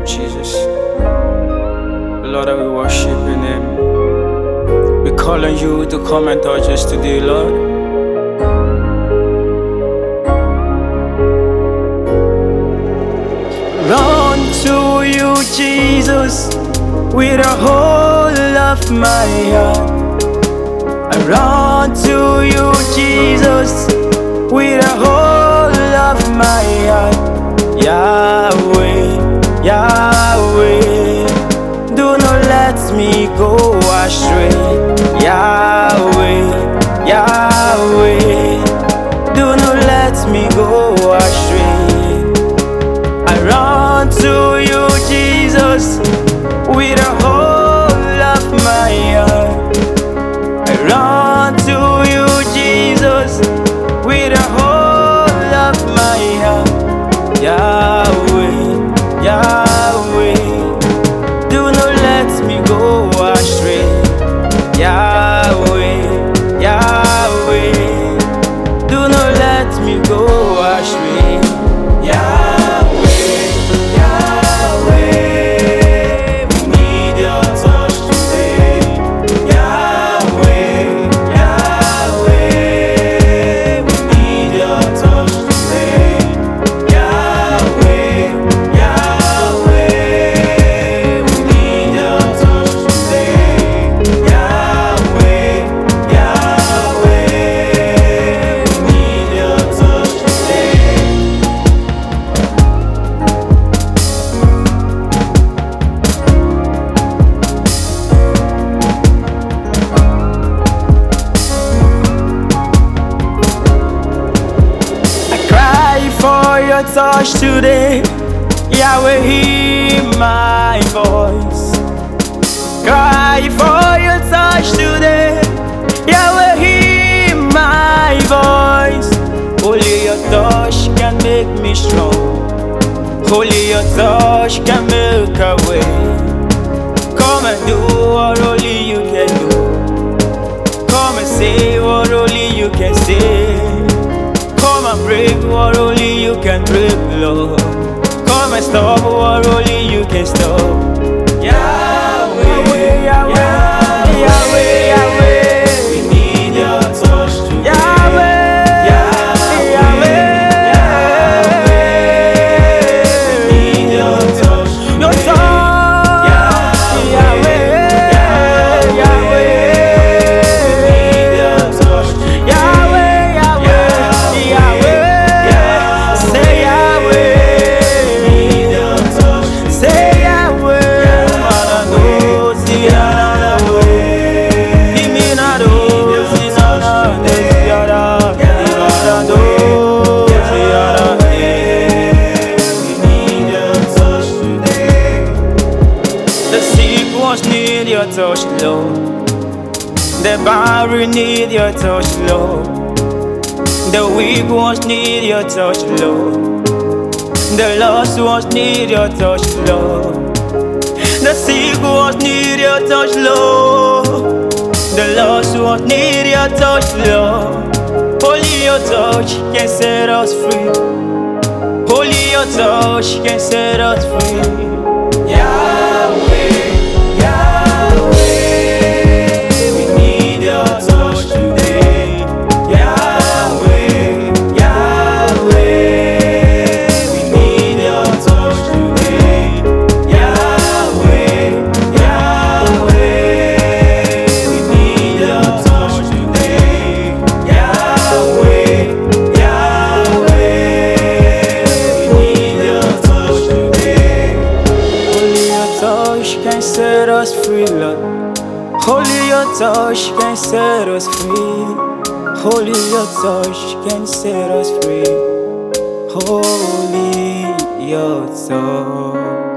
Jesus, Lord, we worship your name. We call on you to come and touch us today, Lord. Run to you, Jesus, with the whole of my heart. I run to you, Jesus, with the whole of my heart. Yahweh, Yahweh, do not let me go astray. Yahweh, Yahweh, do not let me go astray. I run to you, Jesus, with the whole of my heart. I run to you, Jesus, with the whole of my heart. Yahweh, Yahweh, do not let me go astray. Yahweh, Yahweh, do not let me go astray. Yahweh, Yahweh, we need your touch today. Yahweh, Yahweh, we need your touch today. Yahweh, Yahweh, we need your touch today. Yahweh, Yahweh, we need your touch today. I cry for your touch today. Yahweh, hear my voice. Cry for your touch today. Yahweh, hear my voice. Only your touch can make me strong. Only your touch can make a way. Come and do what only you can do. Come and say what only you can say. Come and break what only you can break, Lord. Come and stop what only you can stop. Yahweh, Yahweh, Yahweh, Yahweh, we need your touch today. Yahweh, Yahweh, Yahweh, we need your touch today. Your touch, Yahweh, Yahweh, we need your touch today. Yahweh, Yahweh, Yahweh, say Yahweh, we need your touch today. Say Yahweh, Manado, see another way. Iminado, see another way. Imanado, see another way. We need your touch today. The sick ones need your touch, Lord. The barren need your touch, Lord. The weak ones need your touch, Lord. The lost ones need your touch, Lord. The sick ones need your touch, Lord. The lost ones need your touch, Lord. Only your touch can set us free. Only your touch can set us free. Yahweh, Yahweh, we need your touch today. Yahweh, Yahweh, we need your touch today. Yahweh, Yahweh, we need your touch today. Yahweh, Yahweh, we need your touch today. Only your touch can set us free, Lord. Only your touch can set us free. Only your touch can set us free. Only your touch.